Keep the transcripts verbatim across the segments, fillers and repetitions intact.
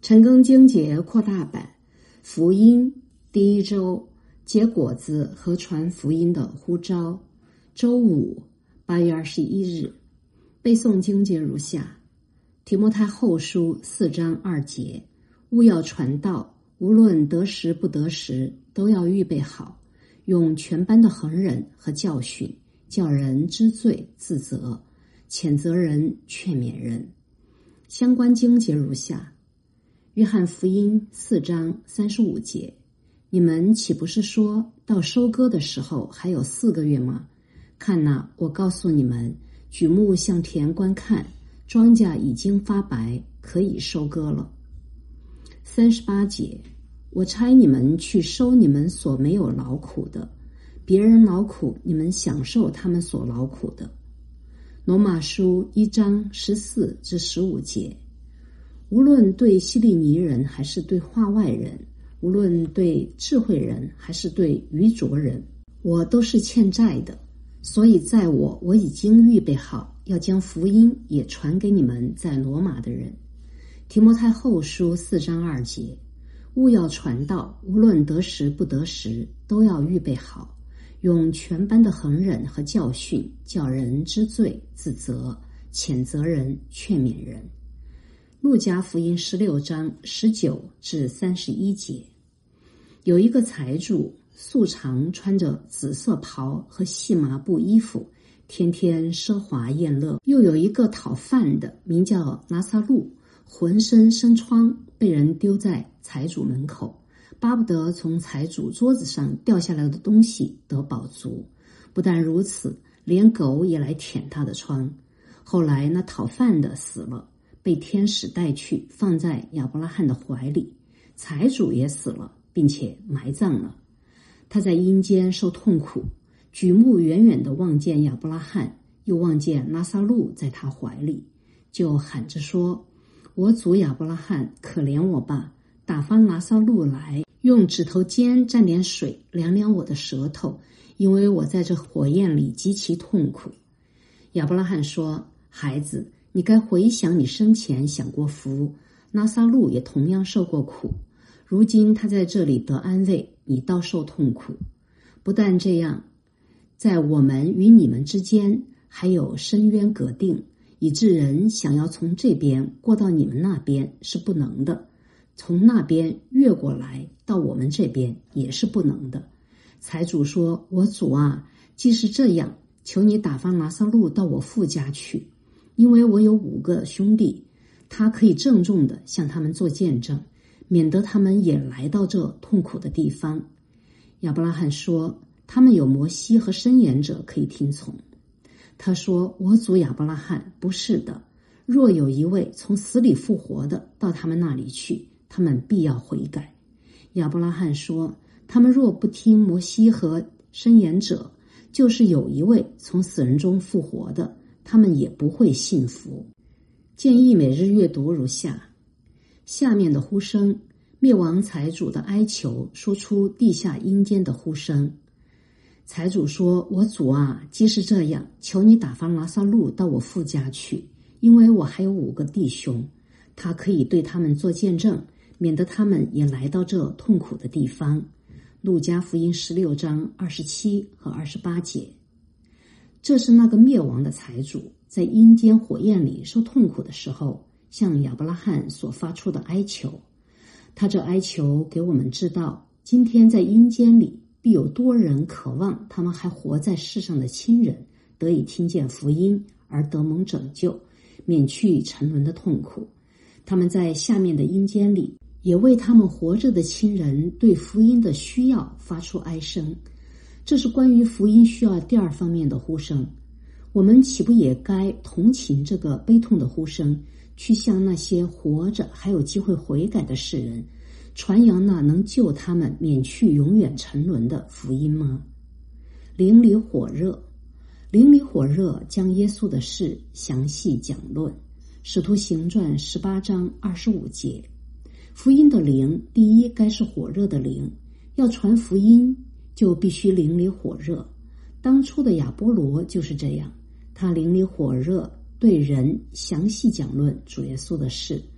陈庚经节扩大版，福音第一周，结果子和传福音的呼召。周五，八月二十一日，背诵经节如下：提摩太后书四章二节，务要传道，无论得时不得时，都要预备好，用全般的恒忍和教训，叫人知罪自责，谴责人，劝勉人。相关经节如下：约翰福音四章三十五节，你们岂不是说到收割的时候还有四个月吗？看哪，我告诉你们，举目向田观看，庄稼已经发白，可以收割了。三十八节，我差你们去收你们所没有劳苦的，别人劳苦，你们享受他们所劳苦的。罗马书一章十四至十五节，无论对希利尼人还是对化外人，无论对智慧人还是对愚拙人，我都是欠债的。所以在我我已经预备好，要将福音也传给你们在罗马的人。提摩太后书四章二节，务要传道，无论得时不得时，都要预备好，用全般的恒忍和教训，叫人知罪自责，谴责人，劝勉人。路加福音十六章十九至三十一节，有一个财主素常穿着紫色袍和细麻布衣服，天天奢华宴乐。又有一个讨饭的，名叫拿撒路，浑身生疮，被人丢在财主门口，巴不得从财主桌子上掉下来的东西得饱足。不但如此，连狗也来舔他的疮。后来那讨饭的死了，被天使带去，放在亚伯拉罕的怀里。财主也死了，并且埋葬了。他在阴间受痛苦，举目远远地望见亚伯拉罕，又望见拉撒路在他怀里，就喊着说：我主亚伯拉罕，可怜我吧，打发拉撒路来，用指头尖蘸点水，凉凉我的舌头，因为我在这火焰里极其痛苦。亚伯拉罕说：孩子，你该回想你生前享过福，拉撒路也同样受过苦，如今他在这里得安慰，你倒受痛苦。不但这样，在我们与你们之间还有深渊隔定，以致人想要从这边过到你们那边是不能的，从那边越过来到我们这边也是不能的。财主说：我主啊，既是这样，求你打发拿撒路到我父家去，因为我有五个兄弟，他可以郑重地向他们做见证，免得他们也来到这痛苦的地方。亚伯拉罕说：他们有摩西和申言者可以听从。他说：我主亚伯拉罕，不是的，若有一位从死里复活的到他们那里去，他们必要悔改。亚伯拉罕说：他们若不听摩西和申言者，就是有一位从死人中复活的，他们也不会信服。建议每日阅读如下：下面的呼声，灭亡财主的哀求，说出地下阴间的呼声。财主说：我主啊，既是这样，求你打发拉撒路到我父家去，因为我还有五个弟兄，他可以对他们做见证，免得他们也来到这痛苦的地方。路加福音十六章二十七和二十八节。这是那个灭亡的财主在阴间火焰里受痛苦的时候，向亚伯拉罕所发出的哀求。他这哀求给我们知道，今天在阴间里必有多人渴望他们还活在世上的亲人得以听见福音而得蒙拯救，免去沉沦的痛苦。他们在下面的阴间里也为他们活着的亲人对福音的需要发出哀声。这是关于福音需要第二方面的呼声。我们岂不也该同情这个悲痛的呼声，去向那些活着还有机会悔改的世人传扬那能救他们免去永远沉沦的福音吗？灵里火热，灵里火热将耶稣的事详细讲论。使徒行传十八章二十五节。福音的灵，第一该是火热的灵，要传福音就必须灵里火热。当初的亚波罗就是这样，他灵里火热，对人详细讲论主耶稣的事。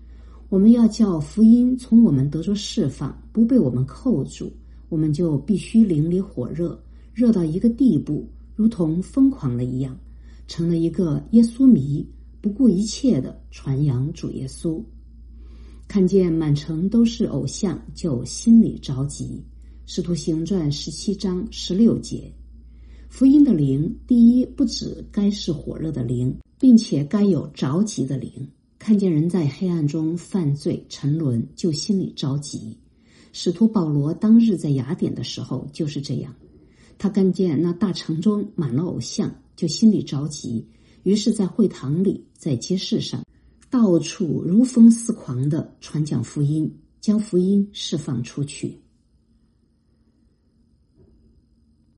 我们要叫福音从我们得着释放，不被我们扣住，我们就必须灵里火热，热到一个地步，如同疯狂了一样，成了一个耶稣迷，不顾一切的传扬主耶稣。看见满城都是偶像，就心里着急。使徒行传十七章十六节。福音的灵，第一不止该是火热的灵，并且该有着急的灵。看见人在黑暗中犯罪沉沦，就心里着急。使徒保罗当日在雅典的时候就是这样，他看见那大城中满了偶像，就心里着急，于是在会堂里，在街市上，到处如风似狂地传讲福音，将福音释放出去。